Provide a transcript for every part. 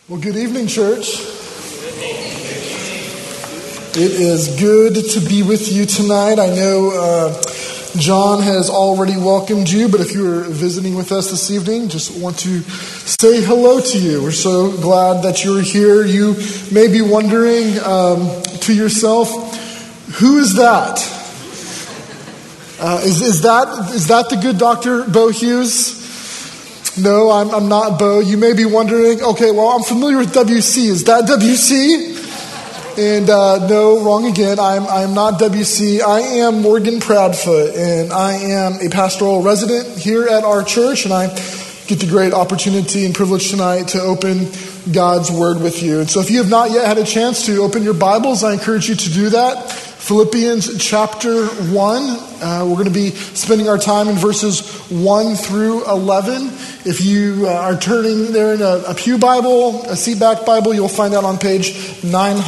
Well, good evening, church. It is good to be with you tonight. I know John has already welcomed you, but if you're visiting with us this evening, just want to say hello to you. We're so glad that you're here. You may be wondering to yourself, who is that? Is that the good Dr. Bo Hughes? No, I'm not Bo. You may be wondering, okay, well, I'm familiar with WC. Is that WC? And no, wrong again. I'm not WC. I am Morgan Proudfoot, and I am a pastoral resident here at our church, and I get the great opportunity and privilege tonight to open God's Word with you. And so if you have not yet had a chance to open your Bibles, I encourage you to do that. Philippians chapter 1. We're going to be spending our time in verses 1 through 11. If you are turning there in a pew Bible, a seatback Bible, you'll find that on page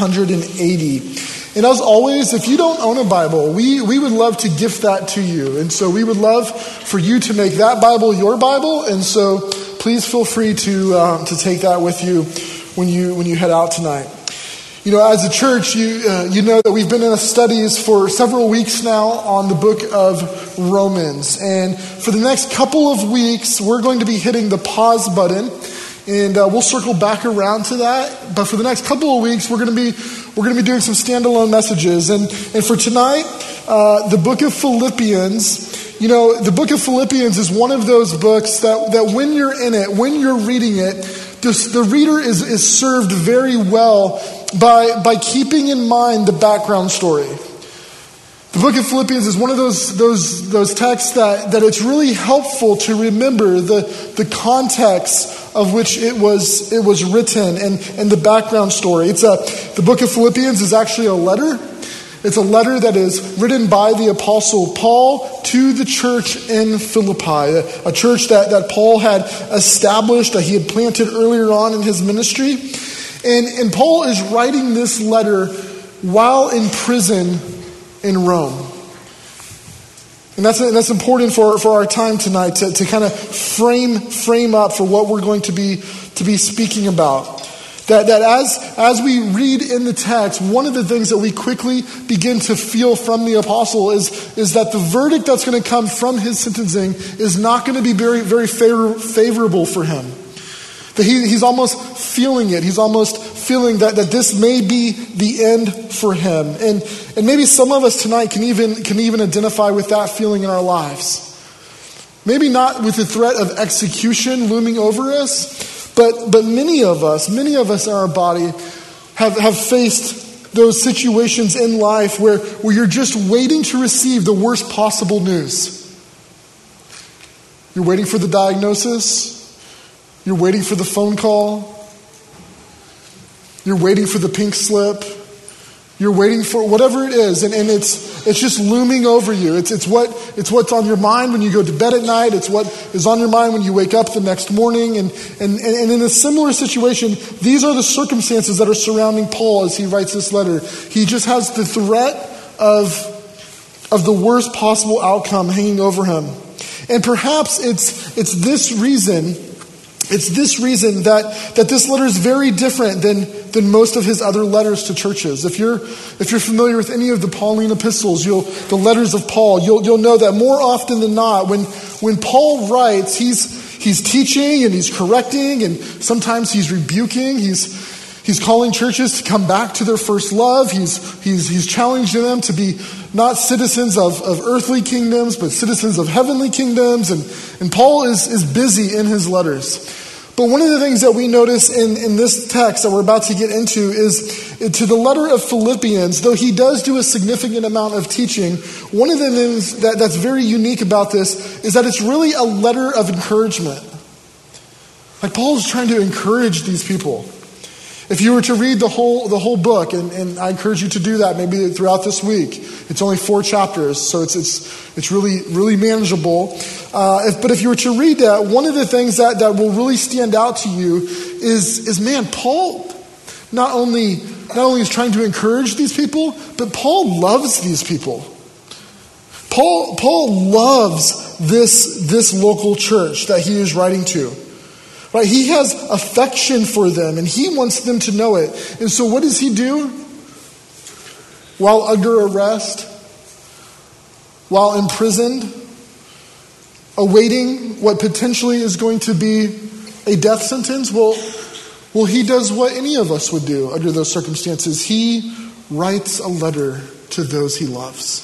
980. And as always, if you don't own a Bible, we would love to gift that to you. And so we would love for you to make that Bible your Bible. And so please feel free to take that with you when you head out tonight. You know, as a church, you know that we've been in studies for several weeks now on the book of Romans. And for the next couple of weeks, we're going to be hitting the pause button. And we'll circle back around to that. But for the next couple of weeks, we're going to be doing some standalone messages. And for tonight, the book of Philippians, you know, the book of Philippians is one of those books that when you're in it, when you're reading it, the reader is served very well by keeping in mind the background story. The book of Philippians is one of those texts that it's really helpful to remember the context of which it was written and the background story. The book of Philippians is actually a letter. It's a letter that is written by the Apostle Paul to the church in Philippi, a church that Paul had established, that he had planted earlier on in his ministry. And Paul is writing this letter while in prison in Rome. And that's important for our time tonight to kind of frame up for what we're going to be speaking about. That as we read in the text, one of the things that we quickly begin to feel from the apostle is that the verdict that's going to come from his sentencing is not going to be very, very favorable for him. That he's almost feeling it. He's almost feeling that this may be the end for him. And maybe some of us tonight can even identify with that feeling in our lives. Maybe not with the threat of execution looming over us, but many of us in our body have faced those situations in life where you're just waiting to receive the worst possible news. You're waiting for the diagnosis. You're waiting for the phone call. You're waiting for the pink slip. You're waiting for whatever it is, and it's just looming over you. It's what's on your mind when you go to bed at night. It's what is on your mind when you wake up the next morning. And in a similar situation, these are the circumstances that are surrounding Paul as he writes this letter. He just has the threat of the worst possible outcome hanging over him. And perhaps it's this reason that this letter is very different than most of his other letters to churches. If you're familiar with any of the Pauline epistles, the letters of Paul, you'll know that more often than not, when Paul writes, he's teaching and he's correcting, and sometimes he's rebuking. He's calling churches to come back to their first love. He's challenging them to be not citizens of earthly kingdoms, but citizens of heavenly kingdoms. And Paul is busy in his letters. But one of the things that we notice in this text that we're about to get into is to the letter of Philippians, though he does do a significant amount of teaching, one of the things that's very unique about this is that it's really a letter of encouragement. Like Paul's trying to encourage these people. If you were to read the whole book, and I encourage you to do that maybe throughout this week, it's only 4 chapters, so it's really, really manageable. But if you were to read that, one of the things that will really stand out to you is man, Paul not only is trying to encourage these people, but Paul loves these people. Paul loves this local church that he is writing to. Right? He has affection for them, and he wants them to know it. And so what does he do? While under arrest, while imprisoned, awaiting what potentially is going to be a death sentence, well, he does what any of us would do under those circumstances. He writes a letter to those he loves.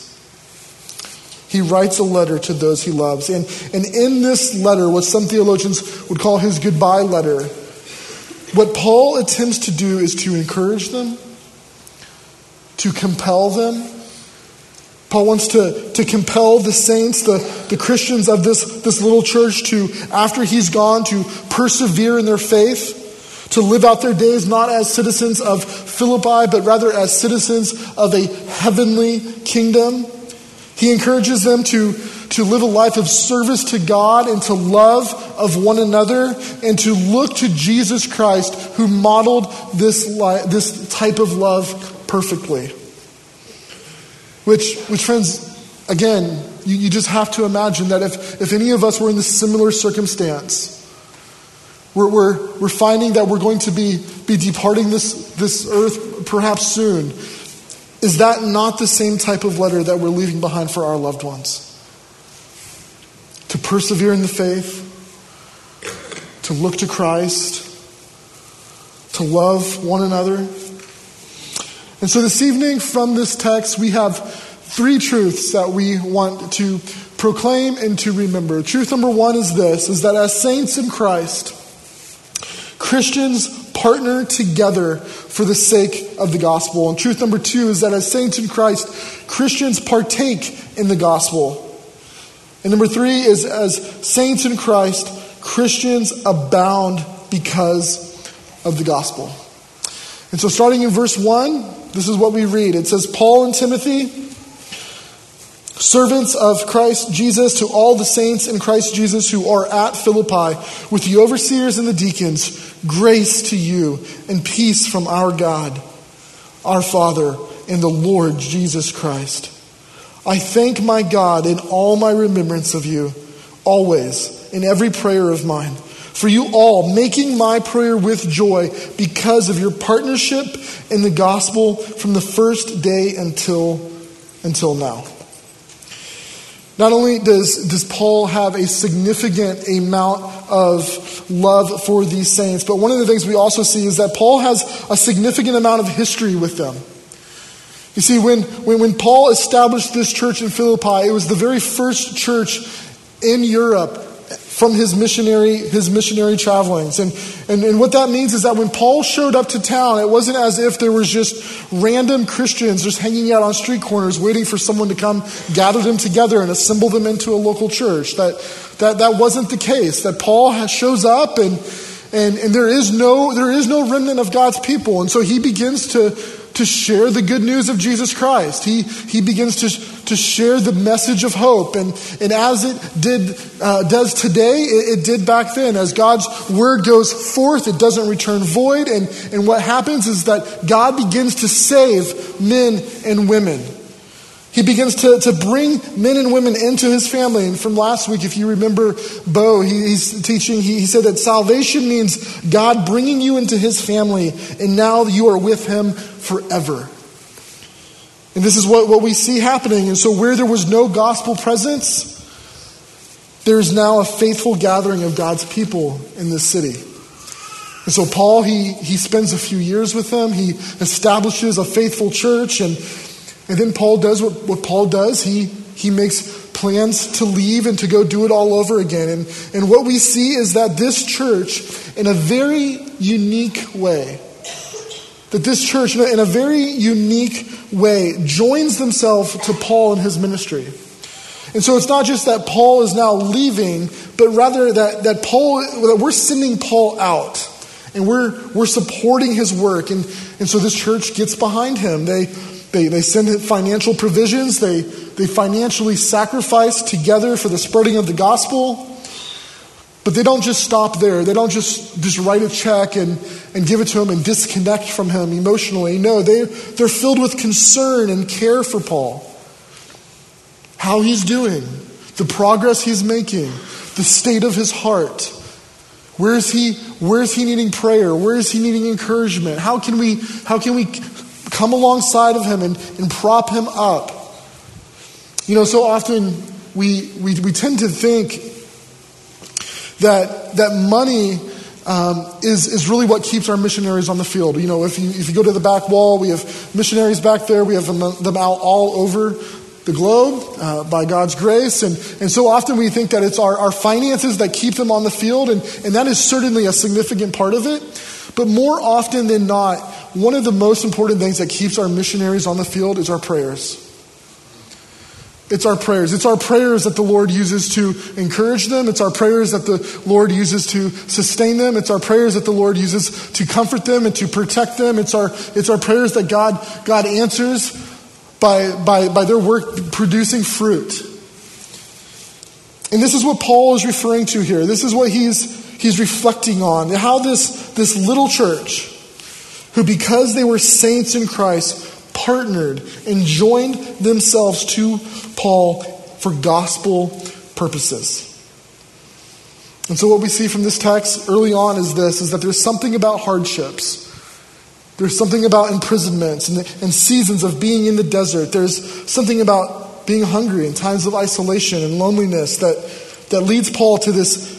He writes a letter to those he loves. And in this letter, what some theologians would call his goodbye letter, what Paul attempts to do is to encourage them, to compel them. Paul wants to compel the saints, the Christians of this little church to, after he's gone, to persevere in their faith, to live out their days not as citizens of Philippi, but rather as citizens of a heavenly kingdom. He encourages them to live a life of service to God and to love of one another and to look to Jesus Christ, who modeled this type of love perfectly. Which friends, again, you just have to imagine that if any of us were in this similar circumstance, we're finding that we're going to be departing this earth perhaps soon. Is that not the same type of letter that we're leaving behind for our loved ones? To persevere in the faith, to look to Christ, to love one another. And so this evening from this text, we have 3 truths that we want to proclaim and to remember. Truth number 1 is this, is that as saints in Christ, Christians partner together for the sake of the gospel. And truth number 2 is that as saints in Christ, Christians partake in the gospel. And number 3 is as saints in Christ, Christians abound because of the gospel. And so starting in verse 1, this is what we read. It says, Paul and Timothy, servants of Christ Jesus, to all the saints in Christ Jesus who are at Philippi, with the overseers and the deacons, grace to you and peace from our God, our Father, and the Lord Jesus Christ. I thank my God in all my remembrance of you, always, in every prayer of mine, for you all, making my prayer with joy because of your partnership in the gospel from the first day until now. Not only does Paul have a significant amount of love for these saints, but one of the things we also see is that Paul has a significant amount of history with them. You see, when Paul established this church in Philippi, it was the very first church in Europe from his missionary travelings. And what that means is that when Paul showed up to town, it wasn't as if there was just random Christians just hanging out on street corners waiting for someone to come gather them together and assemble them into a local church. That wasn't the case. That Paul shows up and there is no remnant of God's people. And so he begins to share the good news of Jesus Christ. He begins to share the message of hope. And as it does today, it did back then. As God's word goes forth, it doesn't return void. And what happens is that God begins to save men and women. He begins to bring men and women into his family. And from last week, if you remember Bo, he's teaching, he said that salvation means God bringing you into his family, and now you are with him forever. And this is what we see happening. And so where there was no gospel presence, there is now a faithful gathering of God's people in this city. And so Paul, he spends a few years with them. He establishes a faithful church, and then Paul does what Paul does. He makes plans to leave and to go do it all over again. And what we see is that this church, in a very unique way, joins themselves to Paul and his ministry. And so it's not just that Paul is now leaving, but rather that we're sending Paul out. And we're supporting his work. And so this church gets behind him. They send him financial provisions. They financially sacrifice together for the spreading of the gospel. But they don't just stop there. They don't just write a check and give it to him and disconnect from him emotionally. No, they're filled with concern and care for Paul. How he's doing, the progress he's making, the state of his heart. Where is he needing prayer? Where is he needing encouragement? How can we come alongside of him and prop him up? So often we tend to think that money is really what keeps our missionaries on the field. If you go to the back wall, we have missionaries back there. We have them out all over the globe by God's grace. And so often we think that it's our finances that keep them on the field, and that is certainly a significant part of it. But more often than not, one of the most important things that keeps our missionaries on the field is our prayers. It's our prayers. It's our prayers that the Lord uses to encourage them. It's our prayers that the Lord uses to sustain them. It's our prayers that the Lord uses to comfort them and to protect them. It's our prayers that God answers by their work producing fruit. And this is what Paul is referring to here. This is what he's reflecting on. How this little church, who because they were saints in Christ, partnered and joined themselves to Paul for gospel purposes. And so what we see from this text early on is that there's something about hardships. There's something about imprisonments and seasons of being in the desert. There's something about being hungry in times of isolation and loneliness that leads Paul to this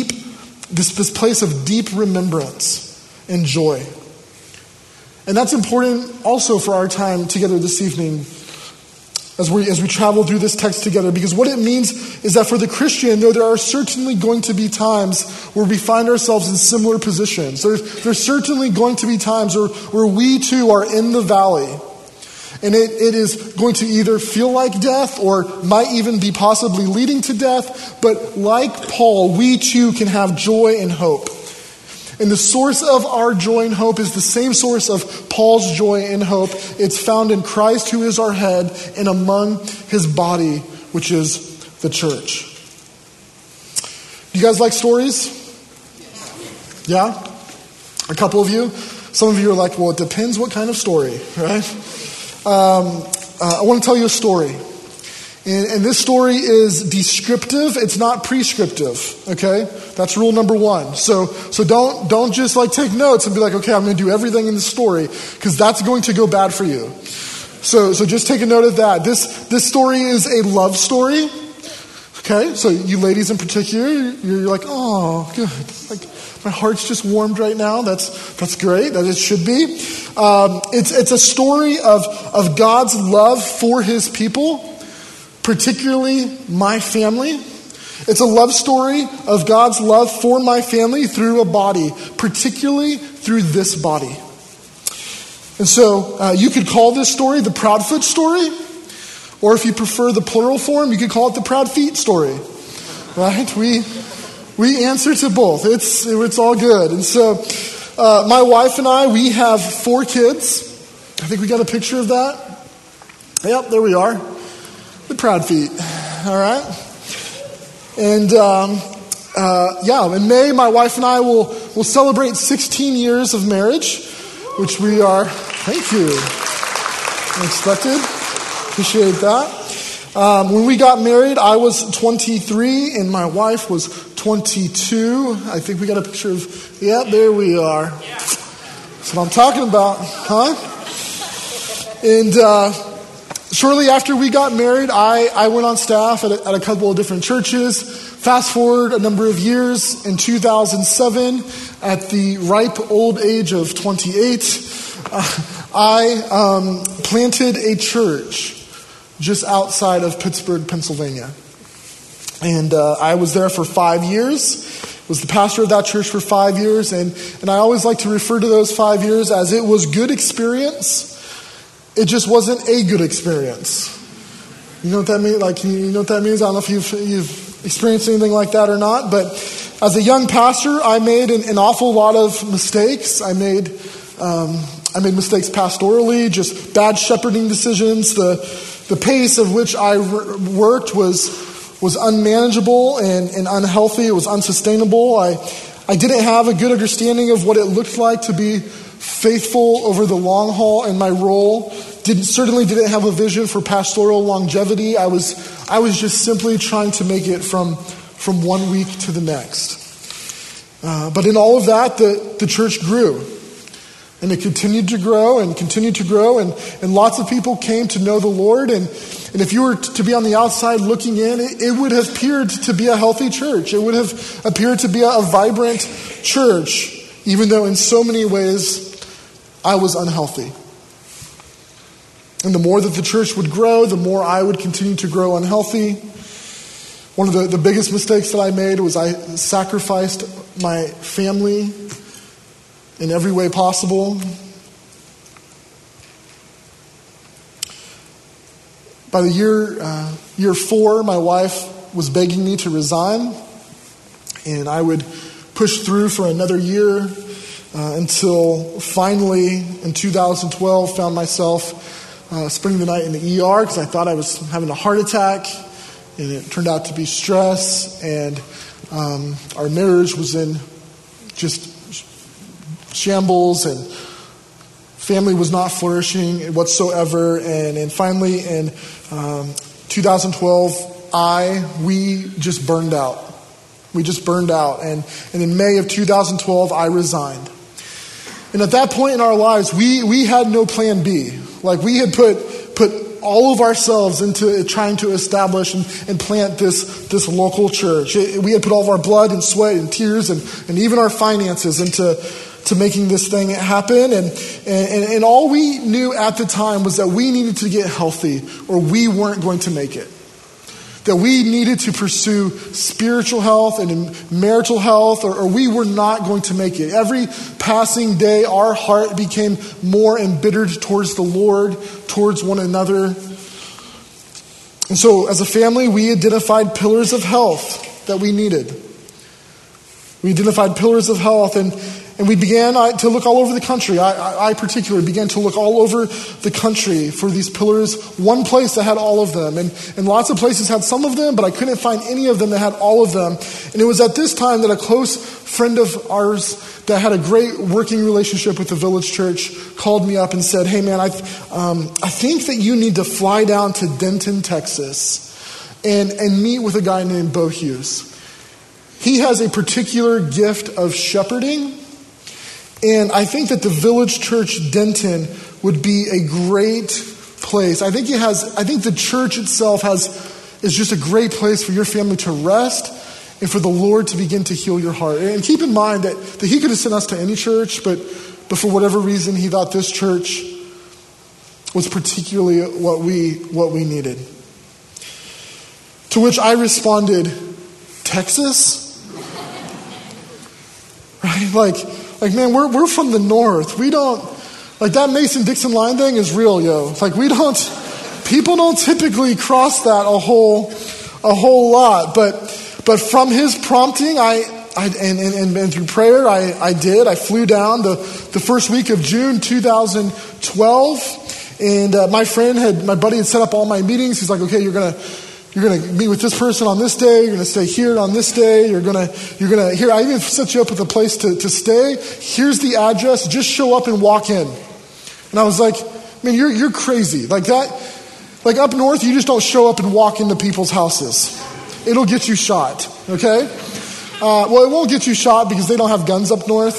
place of deep remembrance and joy. And that's important also for our time together this evening as we travel through this text together, because what it means is that for the Christian, though there are certainly going to be times where we find ourselves in similar positions. There's certainly going to be times where we too are in the valley. And it is going to either feel like death or might even be possibly leading to death. But like Paul, we too can have joy and hope. And the source of our joy and hope is the same source of Paul's joy and hope. It's found in Christ, who is our head, and among his body, which is the church. Do you guys like stories? Yeah? A couple of you? Some of you are like, well, it depends what kind of story, right? I want to tell you a story. And this story is descriptive. It's not prescriptive. Okay, that's rule number one. So don't just take notes and be like, okay, I'm going to do everything in the story, because that's going to go bad for you. So just take a note of that. This story is a love story. Okay, so you ladies in particular, you're like, oh, good. My heart's just warmed right now. That's great. That it should be. It's a story of God's love for His people. Particularly my family. It's a love story of God's love for my family through a body, particularly through this body. And so you could call this story the Proudfoot story, or if you prefer the plural form, you could call it the Proud Feet story. Right? We answer to both. It's all good. And so my wife and I, we have 4 kids. I think we got a picture of that. Yep, there we are. The Proud Feet, all right? And in May, my wife and I will celebrate 16 years of marriage, which we are, thank you, unexpected, appreciate that. When we got married, I was 23 and my wife was 22. I think we got a picture of, there we are. That's what I'm talking about, huh? And shortly after we got married, I went on staff at a couple of different churches. Fast forward a number of years, in 2007, at the ripe old age of 28, I planted a church just outside of Pittsburgh, Pennsylvania. And I was there for 5 years, was the pastor of that church for 5 years, and I always like to refer to those 5 years as it was good experience. It just wasn't a good experience. You know what that means? You know what that means? I don't know if you've experienced anything like that or not. But as a young pastor, I made an awful lot of mistakes. I made mistakes pastorally, just bad shepherding decisions. The pace of which I worked was unmanageable and unhealthy. It was unsustainable. I didn't have a good understanding of what it looked like to be faithful over the long haul in my role. Certainly didn't have a vision for pastoral longevity. I was just simply trying to make it from one week to the next. But in all of that, the church grew. And it continued to grow and continued to grow. And lots of people came to know the Lord. And if you were to be on the outside looking in, it would have appeared to be a healthy church. It would have appeared to be a vibrant church, even though in so many ways I was unhealthy. And the more that the church would grow, the more I would continue to grow unhealthy. One of the biggest mistakes that I made was I sacrificed my family in every way possible. By the year 4, my wife was begging me to resign, and I would push through for another year until finally in 2012 found myself spending the night in the ER because I thought I was having a heart attack, and it turned out to be stress, and our marriage was in just shambles, and family was not flourishing whatsoever. And finally in 2012, we just burned out. We just burned out. And in May of 2012, I resigned. And at that point in our lives, we had no plan B. Like, we had put all of ourselves into trying to establish and plant this local church. We had put all of our blood and sweat and tears and even our finances into making this thing happen. And all we knew at the time was that we needed to get healthy or we weren't going to make it. That we needed to pursue spiritual health and marital health or we were not going to make it. Every passing day, our heart became more embittered towards the Lord, towards one another. And so as a family, we identified pillars of health that we needed. We identified pillars of health and we began to look all over the country. I particularly began to look all over the country for these pillars. One place that had all of them. And lots of places had some of them, but I couldn't find any of them that had all of them. And it was at this time that a close friend of ours that had a great working relationship with the Village Church called me up and said, "Hey man, I think that you need to fly down to Denton, Texas and meet with a guy named Bo Hughes. He has a particular gift of shepherding. And I think that the Village Church Denton would be a great place. I think the church itself is just a great place for your family to rest and for the Lord to begin to heal your heart." And keep in mind that he could have sent us to any church, but for whatever reason, he thought this church was particularly what we needed. To which I responded, "Texas?" Right? Like, man, we're from the north. We don't, like, that Mason-Dixon line thing is real, yo. Like, people don't typically cross that a whole lot. But from his prompting, and through prayer, I did. I flew down the first week of June 2012. And my buddy had set up all my meetings. He's like, "Okay, you're gonna meet with this person on this day. You're gonna stay here on this day. You're gonna here. I even set you up with a place to stay. Here's the address. Just show up and walk in." And I was like, "Man, you're crazy. Like that. Like up north, you just don't show up and walk into people's houses. It'll get you shot. Okay? Well, it won't get you shot because they don't have guns up north.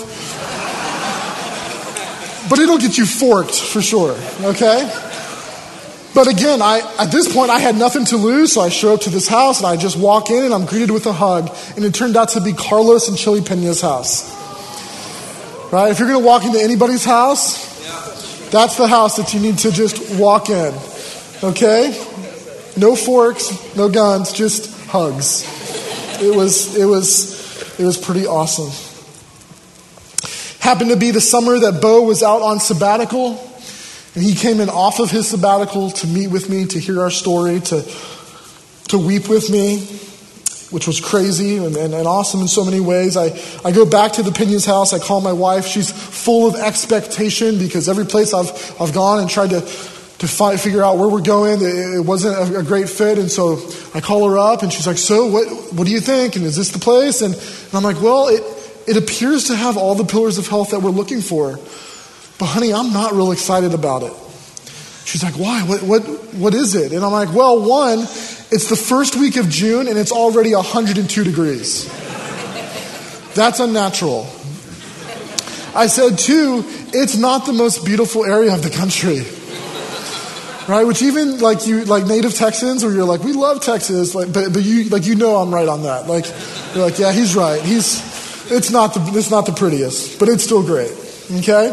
But it'll get you forked for sure. Okay?" But again, at this point, I had nothing to lose, so I show up to this house, and I just walk in, and I'm greeted with a hug. And it turned out to be Carlos and Chili Pena's house. Right? If you're going to walk into anybody's house, that's the house that you need to just walk in. Okay? No forks, no guns, just hugs. It was pretty awesome. Happened to be the summer that Bo was out on sabbatical. And he came in off of his sabbatical to meet with me, to hear our story, to weep with me, which was crazy and awesome in so many ways. I go back to the Pena's house. I call my wife. She's full of expectation because every place I've gone and tried to figure out where we're going, it wasn't a great fit. And so I call her up and she's like, "So what do you think? And is this the place?" And I'm like, "Well, it appears to have all the pillars of health that we're looking for. But honey, I'm not real excited about it." She's like, "Why? What is it?" And I'm like, "Well, one, it's the first week of June and it's already 102 degrees. That's unnatural. I said, 2, it's not the most beautiful area of the country. Right? Which even like native Texans, where you're like, we love Texas, but you know I'm right on that. Like you're like, yeah, he's right. It's not the prettiest, but it's still great. Okay?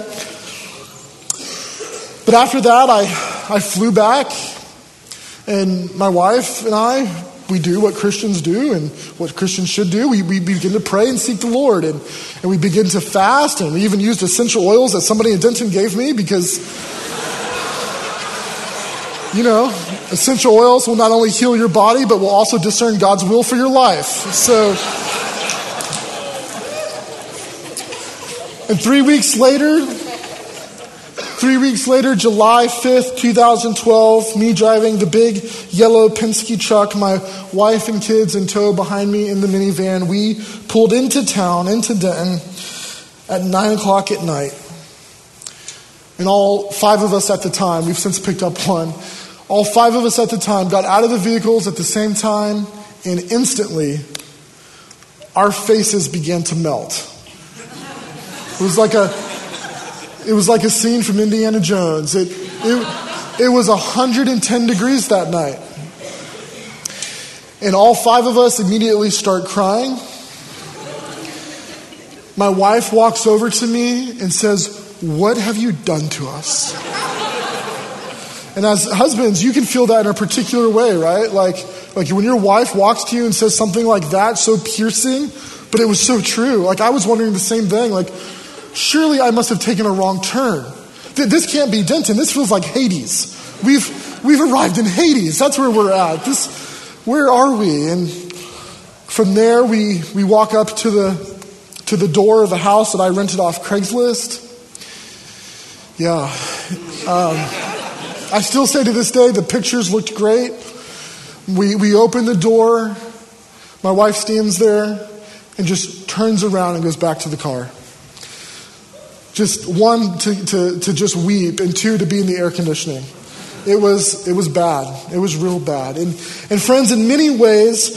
But after that, I flew back, and my wife and I, we do what Christians do and what Christians should do. We begin to pray and seek the Lord, and we begin to fast, and we even used essential oils that somebody in Denton gave me because, essential oils will not only heal your body, but will also discern God's will for your life. So, and 3 weeks later, July 5th, 2012, me driving the big yellow Penske truck, my wife and kids in tow behind me in the minivan, we pulled into town, into Denton, at 9 o'clock at night. And all 5 of us at the time, we've since picked up one, all 5 of us at the time got out of the vehicles at the same time, and instantly, our faces began to melt. It was like a scene from Indiana Jones. It was 110 degrees that night. And all 5 of us immediately start crying. My wife walks over to me and says, "What have you done to us?" And as husbands, you can feel that in a particular way, right? Like when your wife walks to you and says something like that, so piercing, but it was so true. Like I was wondering the same thing, like, surely I must have taken a wrong turn. This can't be Denton. This feels like Hades. We've arrived in Hades. That's where we're at. Where are we? And from there, we walk up to the door of a house that I rented off Craigslist. Yeah. I still say to this day, the pictures looked great. We open the door. My wife stands there and just turns around and goes back to the car. Just 1, to just weep, and 2, to be in the air conditioning. It was bad. It was real bad. And friends, in many ways,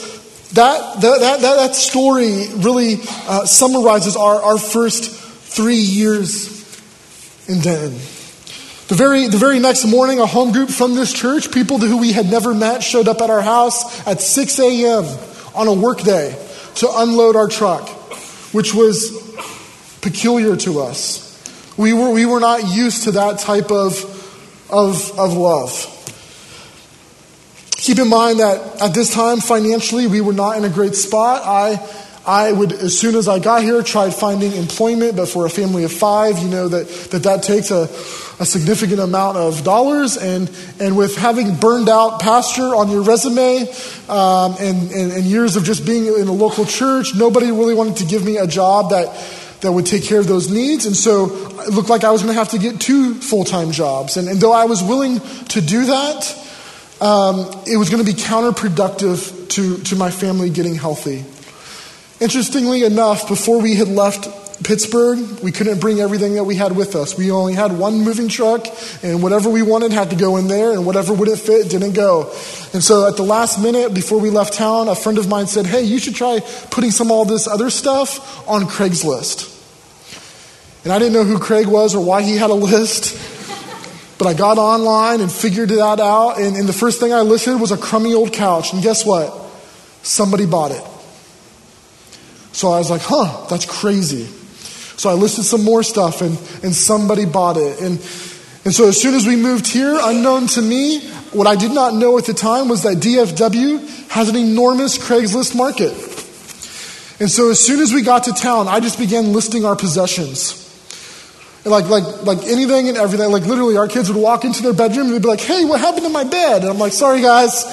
that story really summarizes our first 3 years in Denton. The very next morning, a home group from this church, people who we had never met, showed up at our house at 6 a.m. on a work day to unload our truck, which was peculiar to us. We were not used to that type of love. Keep in mind that at this time, financially, we were not in a great spot. I would, as soon as I got here, tried finding employment, but for a family of 5, you know that takes a significant amount of dollars, and with having burned out pastor on your resume, and years of just being in a local church, nobody really wanted to give me a job that would take care of those needs. And so it looked like I was going to have to get 2 full-time jobs. And though I was willing to do that, it was going to be counterproductive to my family getting healthy. Interestingly enough, before we had left Pittsburgh, we couldn't bring everything that we had with us. We only had 1 moving truck, and whatever we wanted had to go in there, and whatever wouldn't fit didn't go. And so at the last minute, before we left town, a friend of mine said, "Hey, you should try putting some of all this other stuff on Craigslist." And I didn't know who Craig was or why he had a list, but I got online and figured that out, and the first thing I listed was a crummy old couch, and guess what? Somebody bought it. So I was like, that's crazy. So I listed some more stuff, and somebody bought it. And so as soon as we moved here, unknown to me, what I did not know at the time was that DFW has an enormous Craigslist market. And so as soon as we got to town, I just began listing our possessions. And like anything and everything. Like literally our kids would walk into their bedroom and they'd be like, "Hey, what happened to my bed?" And I'm like, "Sorry guys."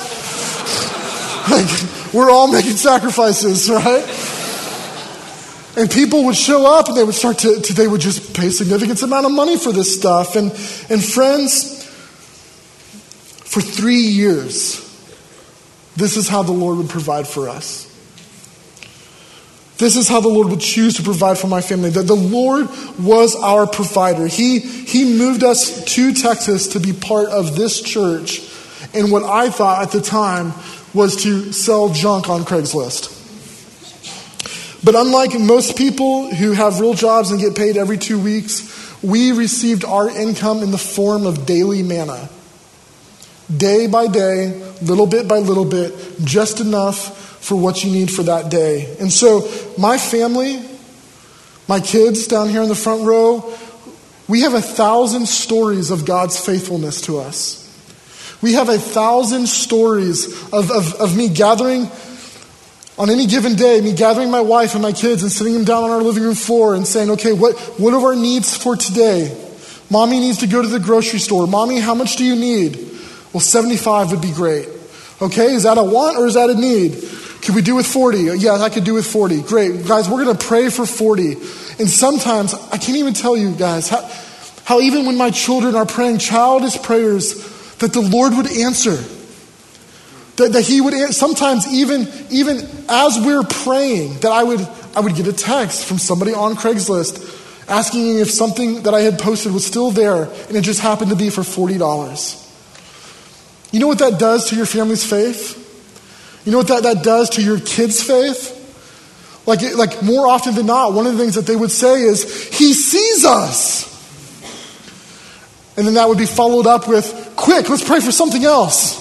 Like, we're all making sacrifices, right? And people would show up and they would start they would just pay a significant amount of money for this stuff. And friends, for 3 years, this is how the Lord would provide for us. This is how the Lord would choose to provide for my family. The Lord was our provider. He moved us to Texas to be part of this church in what I thought at the time was to sell junk on Craigslist. But unlike most people who have real jobs and get paid every 2 weeks, we received our income in the form of daily manna. Day by day, little bit by little bit, just enough for what you need for that day. And so my family, my kids down here in the front row, we have 1,000 stories of God's faithfulness to us. We have 1,000 stories of me gathering on any given day, me gathering my wife and my kids and sitting them down on our living room floor and saying, okay, what are our needs for today? Mommy needs to go to the grocery store. Mommy, how much do you need? Well, 75 would be great. Okay, is that a want or is that a need? Could we do with 40? Yeah, I could do with 40. Great. Guys, we're going to pray for 40. And sometimes, I can't even tell you guys, how even when my children are praying childish prayers, that the Lord would answer. That he would answer. Sometimes even as we're praying, that I would get a text from somebody on Craigslist asking if something that I had posted was still there, and it just happened to be for $40. You know what that does to your family's faith? You know what that does to your kids' faith? Like more often than not, one of the things that they would say is, he sees us. And then that would be followed up with, quick, let's pray for something else.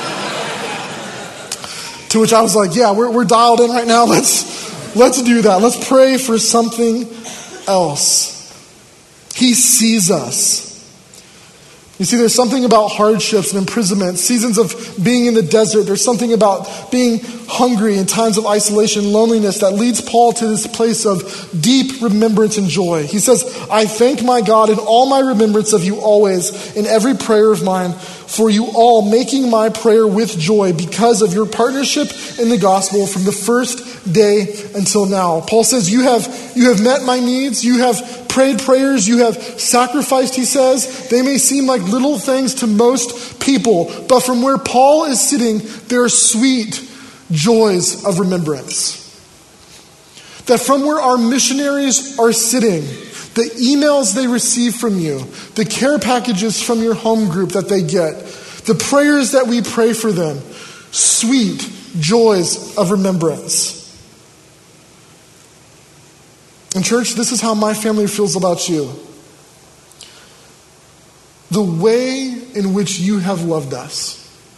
To which I was like, yeah, we're dialed in right now. Let's do that. Let's pray for something else. He sees us. You see, there's something about hardships and imprisonment, seasons of being in the desert. There's something about being hungry in times of isolation, loneliness that leads Paul to this place of deep remembrance and joy. He says, I thank my God in all my remembrance of you always, in every prayer of mine, for you all, making my prayer with joy because of your partnership in the gospel from the first day until now. Paul says, you have met my needs. You have prayed prayers. You have sacrificed, he says. They may seem like little things to most people, but from where Paul is sitting, there are sweet joys of remembrance. That from where our missionaries are sitting, the emails they receive from you, the care packages from your home group that they get, the prayers that we pray for them, sweet joys of remembrance. And church, this is how my family feels about you. The way in which you have loved us,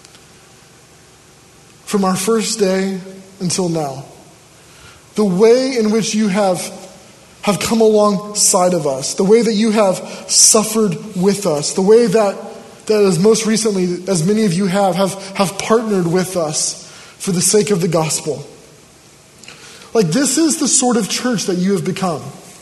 from our first day until now, the way in which you have come alongside of us, the way that you have suffered with us, the way that as most recently, as many of you have partnered with us for the sake of the gospel. Like, this is the sort of church that you have become.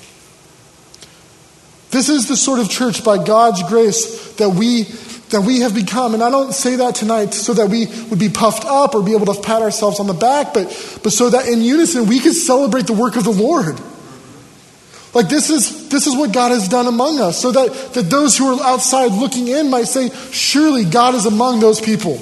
This is the sort of church, by God's grace, that we have become. And I don't say that tonight so that we would be puffed up or be able to pat ourselves on the back, but so that in unison we could celebrate the work of the Lord. Like, this is what God has done among us, so that those who are outside looking in might say, surely God is among those people.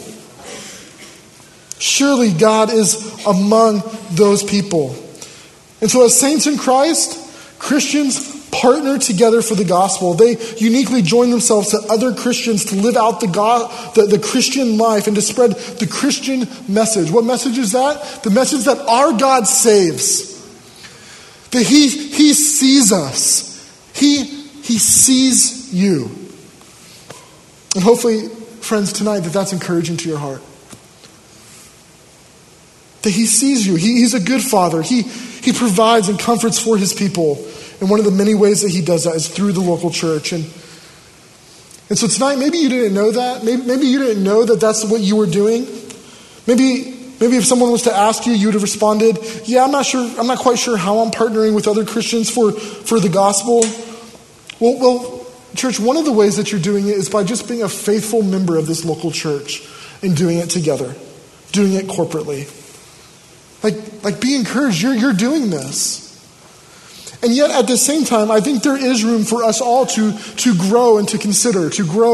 Surely God is among those people. And so as saints in Christ, Christians partner together for the gospel. They uniquely join themselves to other Christians to live out the Christian life and to spread the Christian message. What message is that? The message that our God saves. That he sees us. He sees you. And hopefully, friends, tonight that's encouraging to your heart. That he sees you. He's a good father. He provides and comforts for his people. And one of the many ways that he does that is through the local church. And so tonight, maybe you didn't know that. Maybe you didn't know that that's what you were doing. Maybe if someone was to ask you, you would have responded, yeah, I'm not quite sure how I'm partnering with other Christians for the gospel. Well, church, one of the ways that you're doing it is by just being a faithful member of this local church and doing it together, doing it corporately. Like be encouraged, you're doing this. And yet at the same time, I think there is room for us all to grow and to consider,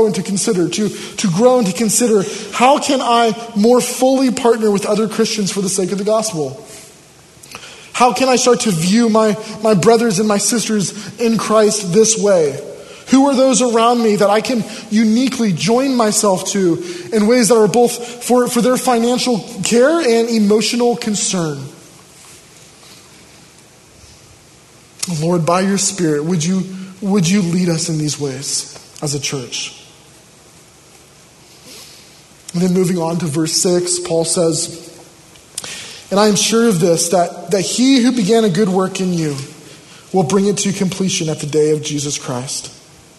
how can I more fully partner with other Christians for the sake of the gospel? How can I start to view my brothers and my sisters in Christ this way? Who are those around me that I can uniquely join myself to in ways that are both for their financial care and emotional concern? Lord, by your Spirit, would you lead us in these ways as a church? And then moving on to verse 6, Paul says, and I am sure of this, that he who began a good work in you will bring it to completion at the day of Jesus Christ.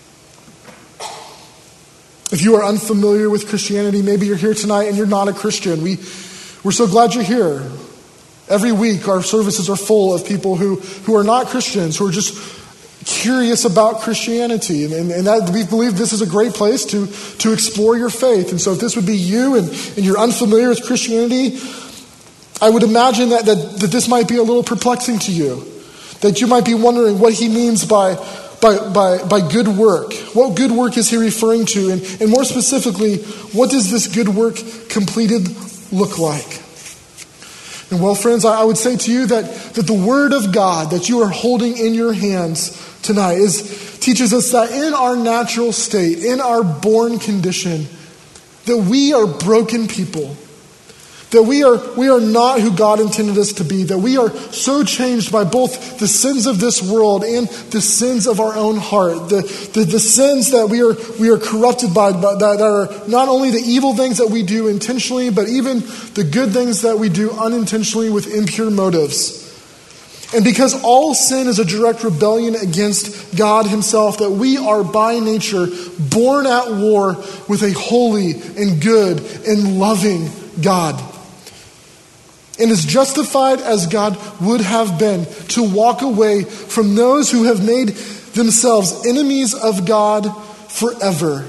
If you are unfamiliar with Christianity, maybe you're here tonight and you're not a Christian. We're so glad you're here. Every week our services are full of people who are not Christians, who are just curious about Christianity. And that we believe this is a great place to explore your faith. And so if this would be you and you're unfamiliar with Christianity, I would imagine that this might be a little perplexing to you. That you might be wondering what he means by good work. What good work is he referring to? And more specifically, what does this good work completed look like? And well, friends, I would say to you that the Word of God that you are holding in your hands tonight teaches us that in our natural state, in our born condition, that we are broken people. That we are not who God intended us to be. That we are so changed by both the sins of this world and the sins of our own heart. The sins that we are corrupted by, that are not only the evil things that we do intentionally, but even the good things that we do unintentionally with impure motives. And because all sin is a direct rebellion against God himself, that we are by nature born at war with a holy and good and loving God. And is justified as God would have been to walk away from those who have made themselves enemies of God forever.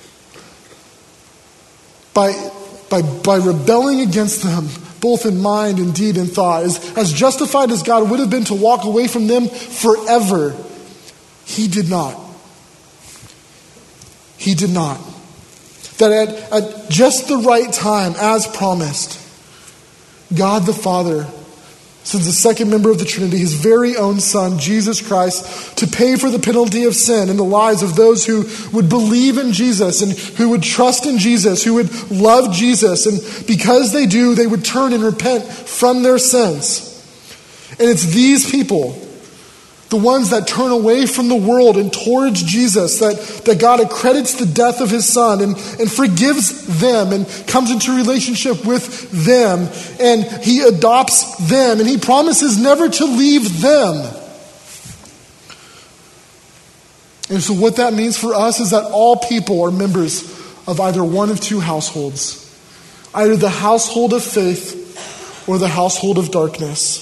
By rebelling against them, both in mind and deed and thought, as justified as God would have been to walk away from them forever, he did not. He did not. That at just the right time, as promised, God the Father sends the second member of the Trinity, his very own Son, Jesus Christ, to pay for the penalty of sin in the lives of those who would believe in Jesus and who would trust in Jesus, who would love Jesus. And because they do, they would turn and repent from their sins. And it's these people, the ones that turn away from the world and towards Jesus, that God accredits the death of his Son and forgives them and comes into relationship with them. And he adopts them and he promises never to leave them. And so what that means for us is that all people are members of either one of two households. Either the household of faith or the household of darkness.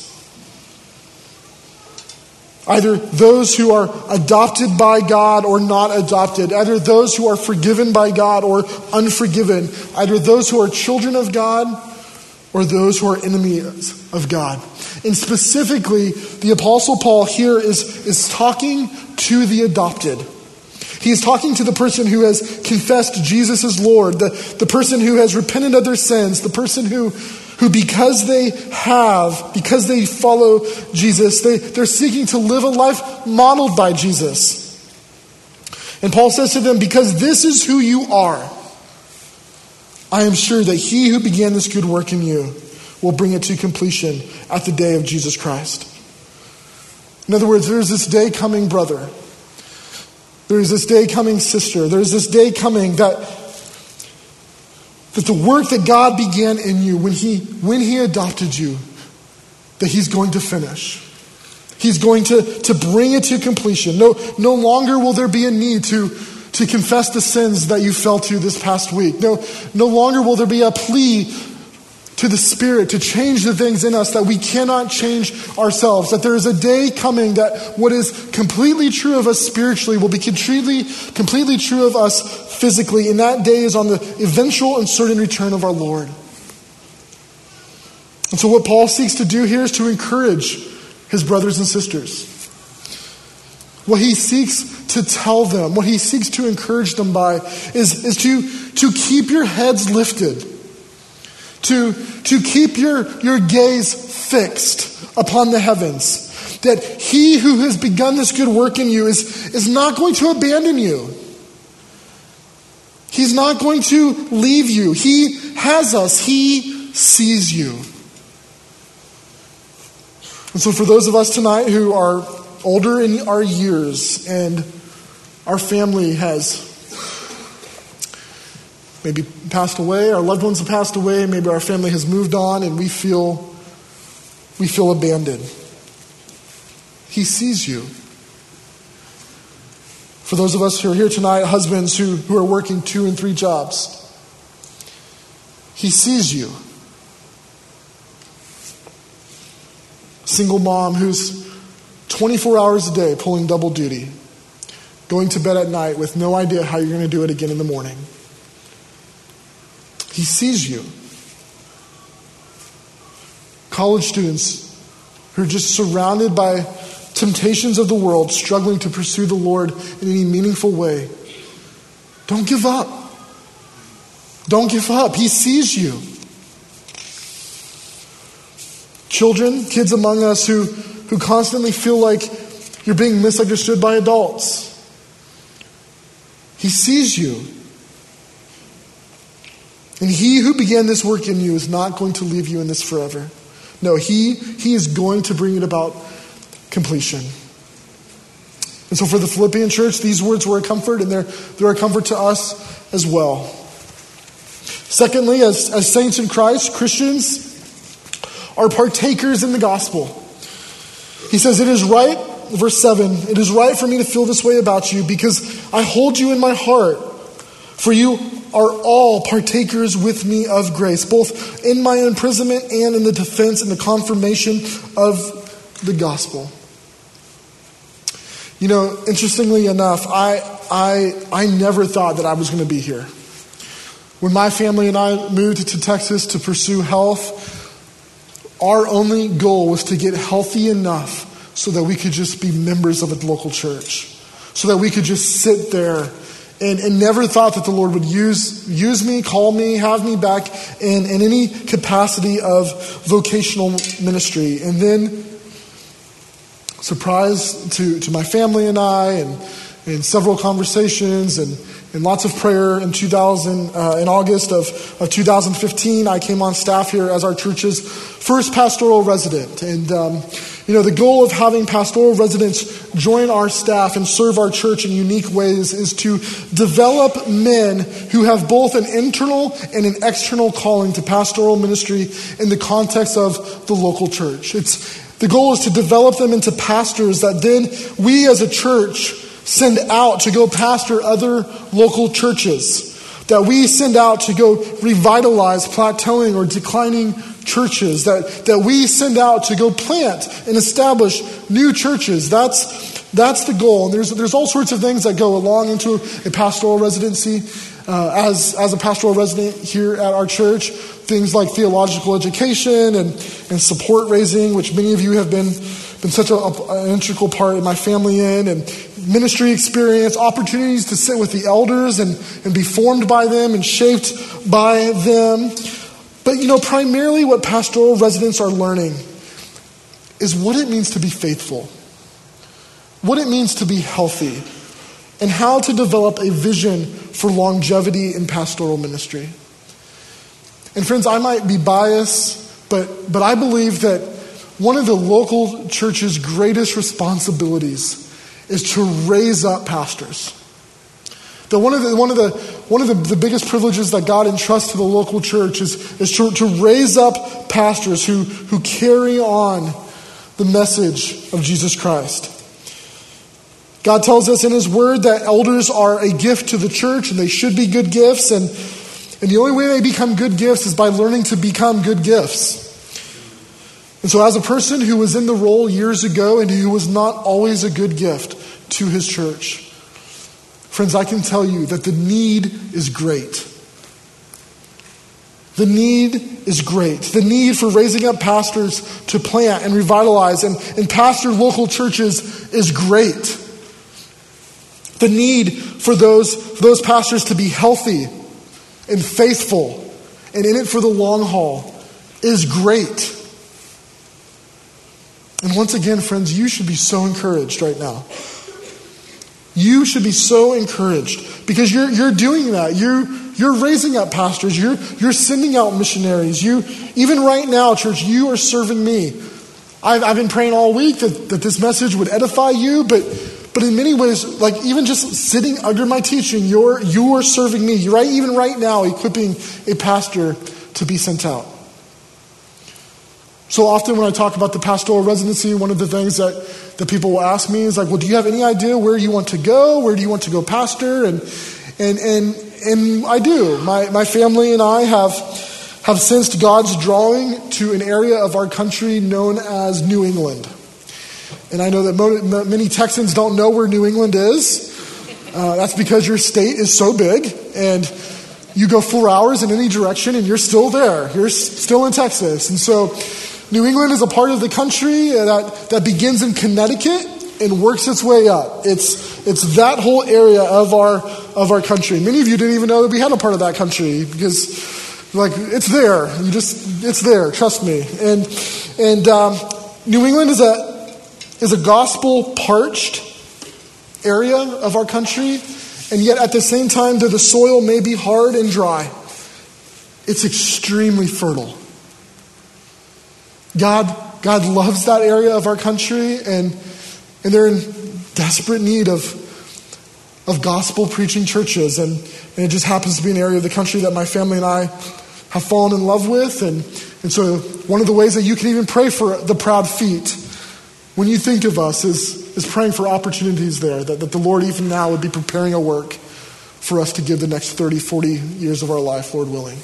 Either those who are adopted by God or not adopted. Either those who are forgiven by God or unforgiven. Either those who are children of God or those who are enemies of God. And specifically, the Apostle Paul here is talking to the adopted. He is talking to the person who has confessed Jesus as Lord. The person who has repented of their sins. The person who because they follow Jesus, they're seeking to live a life modeled by Jesus. And Paul says to them, because this is who you are, I am sure that he who began this good work in you will bring it to completion at the day of Jesus Christ. In other words, there's this day coming, brother. There's this day coming, sister. There's this day coming that the work that God began in you when he adopted you, that he's going to finish. He's going to bring it to completion. No longer will there be a need to confess the sins that you fell to this past week. No longer will there be a plea to the Spirit to change the things in us that we cannot change ourselves. That there is a day coming that what is completely true of us spiritually will be completely true of us physically. And that day is on the eventual and certain return of our Lord. And so what Paul seeks to do here is to encourage his brothers and sisters. What he seeks to tell them, what he seeks to encourage them by is to keep your heads lifted. To keep your gaze fixed upon the heavens. That he who has begun this good work in you is not going to abandon you. He's not going to leave you. He has us. He sees you. And so for those of us tonight who are older in our years and our family has maybe passed away, our loved ones have passed away, maybe our family has moved on and we feel abandoned. He sees you. For those of us who are here tonight, husbands who are working 2 and 3 jobs, he sees you. Single mom who's 24 hours a day pulling double duty, going to bed at night with no idea how you're going to do it again in the morning. He sees you. College students who are just surrounded by temptations of the world, struggling to pursue the Lord in any meaningful way. Don't give up. Don't give up. He sees you. Children, kids among us who constantly feel like you're being misunderstood by adults. He sees you. And he who began this work in you is not going to leave you in this forever. No, he is going to bring it about completion. And so for the Philippian church, these words were a comfort, and they're a comfort to us as well. Secondly, as saints in Christ, Christians are partakers in the gospel. He says, it is right, verse 7, it is right for me to feel this way about you because I hold you in my heart. For you are all partakers with me of grace, both in my imprisonment and in the defense and the confirmation of the gospel. You know, interestingly enough, I never thought that I was going to be here. When my family and I moved to Texas to pursue health, our only goal was to get healthy enough so that we could just be members of a local church, so that we could just sit there and never thought that the Lord would use me, call me, have me back in any capacity of vocational ministry. And then, surprise to my family and I, and several conversations and lots of prayer in August of 2015, I came on staff here as our church's first pastoral resident. And the goal of having pastoral residents join our staff and serve our church in unique ways is to develop men who have both an internal and an external calling to pastoral ministry in the context of the local church. The goal is to develop them into pastors that then we as a church send out to go pastor other local churches, that we send out to go revitalize plateauing or declining churches, that we send out to go plant and establish new churches. That's the goal. And there's all sorts of things that go along into a pastoral residency. As a pastoral resident here at our church, things like theological education and support raising, which many of you have been such an integral part of my family in, and ministry experience, opportunities to sit with the elders and be formed by them and shaped by them. But primarily what pastoral residents are learning is what it means to be faithful, what it means to be healthy, and how to develop a vision for longevity in pastoral ministry. And friends, I might be biased, but I believe that one of the local church's greatest responsibilities is to raise up pastors. That one of the biggest privileges that God entrusts to the local church is to raise up pastors who carry on the message of Jesus Christ. God tells us in His Word that elders are a gift to the church and they should be good gifts. And the only way they become good gifts is by learning to become good gifts. And so as a person who was in the role years ago and who was not always a good gift to his church, friends, I can tell you that the need is great. The need is great. The need for raising up pastors to plant and revitalize and pastor local churches is great. The need for those pastors to be healthy and faithful and in it for the long haul is great. And once again, friends, you should be so encouraged right now. You should be so encouraged because you're doing that. You're raising up pastors. You're sending out missionaries. Even right now, church, you are serving me. I've been praying all week that this message would edify you, but in many ways, like even just sitting under my teaching, you're serving me, right? Even right now, equipping a pastor to be sent out. So often when I talk about the pastoral residency, one of the things that people will ask me is like, well, do you have any idea where you want to go? Where do you want to go pastor? And I do. My family and I have sensed God's drawing to an area of our country known as New England. And I know that many Texans don't know where New England is. That's because your state is so big, and you go 4 hours in any direction and you're still there. You're still in Texas. And so New England is a part of the country that begins in Connecticut and works its way up. It's that whole area of our country. Many of you didn't even know that we had a part of that country because, like, it's there. It's there. Trust me. And New England is a gospel parched area of our country, and yet at the same time, though the soil may be hard and dry, it's extremely fertile. God loves that area of our country, and they're in desperate need of gospel preaching churches, and it just happens to be an area of the country that my family and I have fallen in love with, and so one of the ways that you can even pray for the proud feet when you think of us is praying for opportunities there, that the Lord even now would be preparing a work for us to give the next 30, 40 years of our life, Lord willing.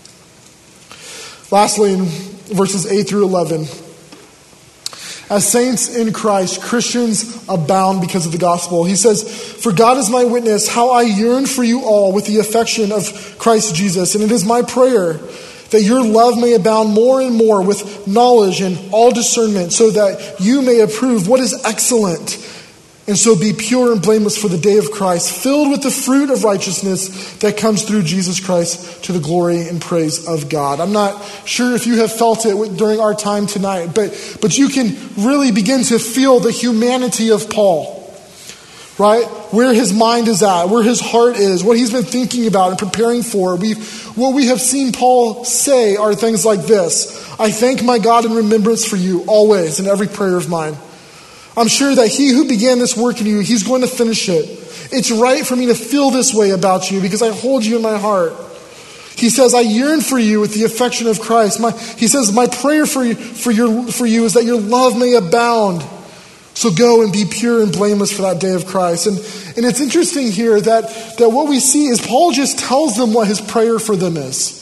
Lastly, in verses 8 through 11, as saints in Christ, Christians abound because of the gospel. He says, "For God is my witness, how I yearn for you all with the affection of Christ Jesus. And it is my prayer that your love may abound more and more with knowledge and all discernment, so that you may approve what is excellent, and so be pure and blameless for the day of Christ, filled with the fruit of righteousness that comes through Jesus Christ to the glory and praise of God." I'm not sure if you have felt it during our time tonight, but you can really begin to feel the humanity of Paul, right? Where his mind is at, where his heart is, what he's been thinking about and preparing for. What we have seen Paul say are things like this: "I thank my God in remembrance for you always in every prayer of mine. I'm sure that he who began this work in you, he's going to finish it. It's right for me to feel this way about you because I hold you in my heart." He says, "I yearn for you with the affection of Christ." He says, "My prayer for you is that your love may abound. So go and be pure and blameless for that day of Christ." And it's interesting here that what we see is Paul just tells them what his prayer for them is.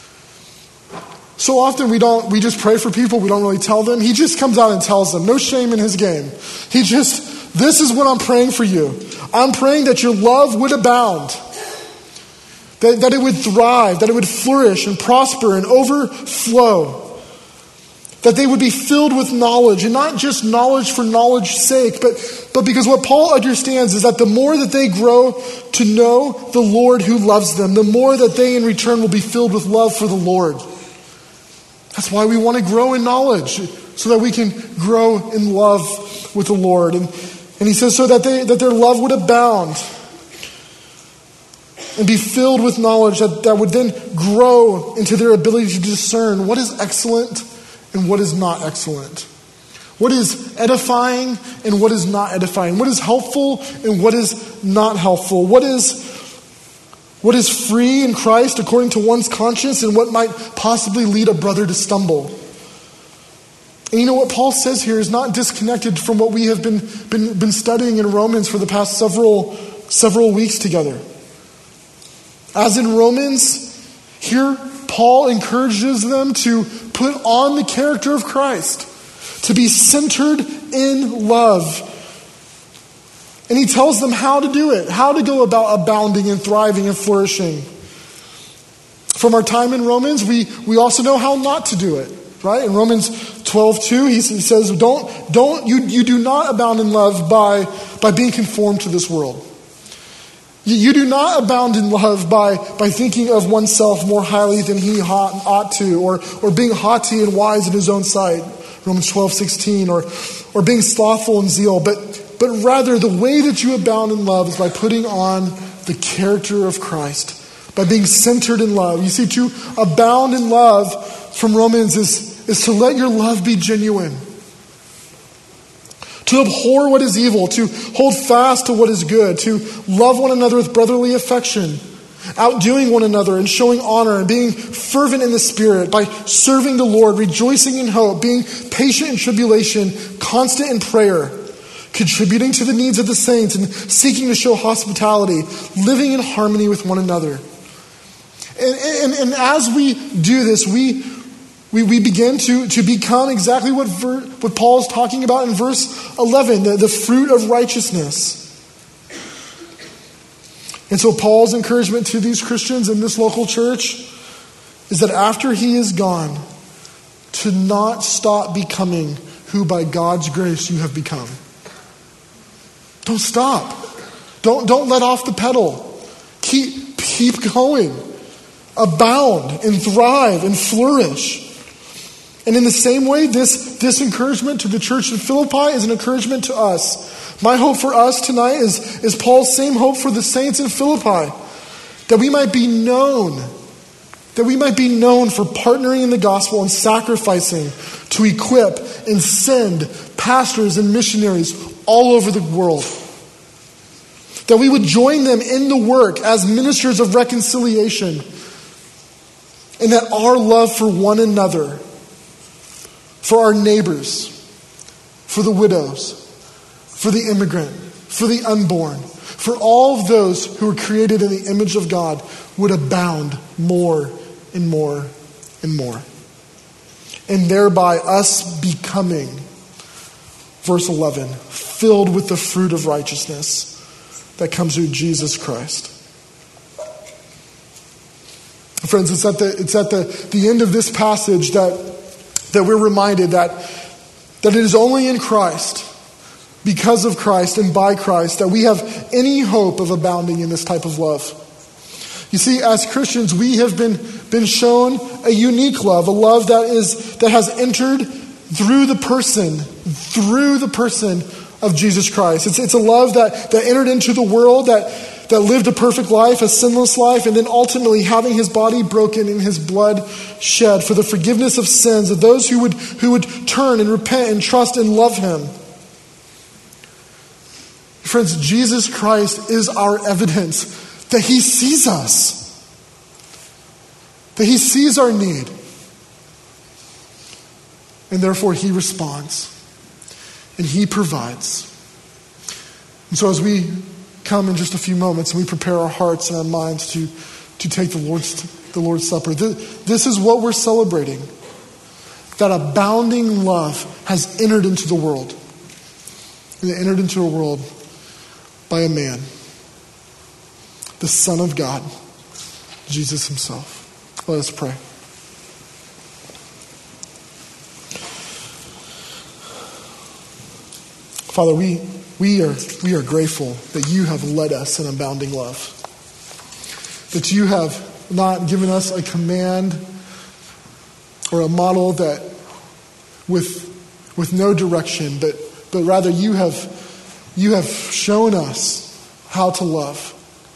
So often we just pray for people, we don't really tell them. He just comes out and tells them. No shame in his game. This is what I'm praying for you. I'm praying that your love would abound. That it would thrive, that it would flourish and prosper and overflow. That they would be filled with knowledge, and not just knowledge for knowledge's sake, but because what Paul understands is that the more that they grow to know the Lord who loves them, the more that they in return will be filled with love for the Lord. That's why we want to grow in knowledge, so that we can grow in love with the Lord. And he says so that their love would abound and be filled with knowledge that would then grow into their ability to discern what is excellent and what is not excellent. What is edifying and what is not edifying. What is helpful and what is not helpful. What is free in Christ according to one's conscience, and what might possibly lead a brother to stumble. And you know what Paul says here is not disconnected from what we have been studying in Romans for the past several weeks together. As in Romans, here Paul encourages them to put on the character of Christ, to be centered in love. And he tells them how to do it, how to go about abounding and thriving and flourishing. From our time in Romans, we also know how not to do it, right? In Romans 12:2, he says, you do not abound in love by being conformed to this world. You do not abound in love by thinking of oneself more highly than he ought to, or being haughty and wise in his own sight, Romans 12:16, or being slothful in zeal, but rather the way that you abound in love is by putting on the character of Christ, by being centered in love. You see, to abound in love from Romans is to let your love be genuine. to abhor what is evil, to hold fast to what is good, to love one another with brotherly affection, outdoing one another and showing honor and being fervent in the Spirit by serving the Lord, rejoicing in hope, being patient in tribulation, constant in prayer, contributing to the needs of the saints and seeking to show hospitality, living in harmony with one another. And as we do this, we begin to become exactly what Paul is talking about in verse 11, the fruit of righteousness. And so Paul's encouragement to these Christians in this local church is that after he is gone, to not stop becoming who by God's grace you have become. Don't stop. Don't let off the pedal. Keep going. Abound and thrive and flourish. And in the same way, this encouragement to the church in Philippi is an encouragement to us. My hope for us tonight is Paul's same hope for the saints in Philippi. That we might be known. That we might be known for partnering in the gospel and sacrificing to equip and send pastors and missionaries all over the world. That we would join them in the work as ministers of reconciliation. And that our love for one another, for our neighbors, for the widows, for the immigrant, for the unborn, for all of those who are created in the image of God would abound more and more and more. And thereby us becoming, verse 11, filled with the fruit of righteousness that comes through Jesus Christ. Friends, it's at the end of this passage that we're reminded that it is only in Christ, because of Christ and by Christ, that we have any hope of abounding in this type of love. You see, as Christians, we have been shown a unique love, a love that has entered through the person of Jesus Christ. It's a love that entered into the world, that lived a perfect life, a sinless life, and then ultimately having his body broken and his blood shed for the forgiveness of sins of those who would turn and repent and trust and love him. Friends, Jesus Christ is our evidence that he sees us, that he sees our need, and therefore he responds and he provides. And so as we come in just a few moments and we prepare our hearts and our minds to take the Lord's Supper, this is what we're celebrating. That abounding love has entered into the world. And it entered into a world by a man, the Son of God, Jesus himself. Let us pray. Father, we are grateful that you have led us in abounding love. That you have not given us a command or a model that with no direction, but rather you have shown us how to love.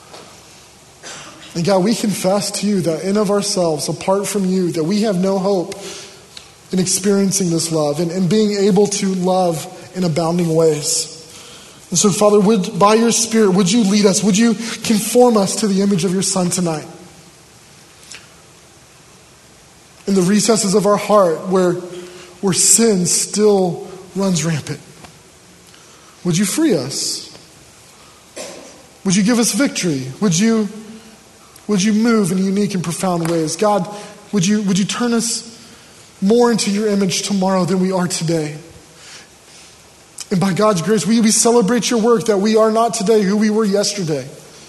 And God, we confess to you that in of ourselves, apart from you, that we have no hope in experiencing this love and being able to love in abounding ways. And so, Father, by your Spirit, would you lead us? Would you conform us to the image of your Son tonight? In the recesses of our heart where sin still runs rampant, would you free us? Would you give us victory? Would you move in unique and profound ways? God, would you turn us more into your image tomorrow than we are today? And by God's grace, we celebrate your work that we are not today who we were yesterday.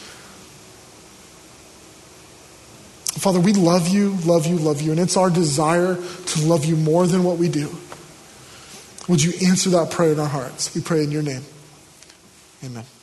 Father, we love you, and it's our desire to love you more than what we do. Would you answer that prayer in our hearts? We pray in your name. Amen.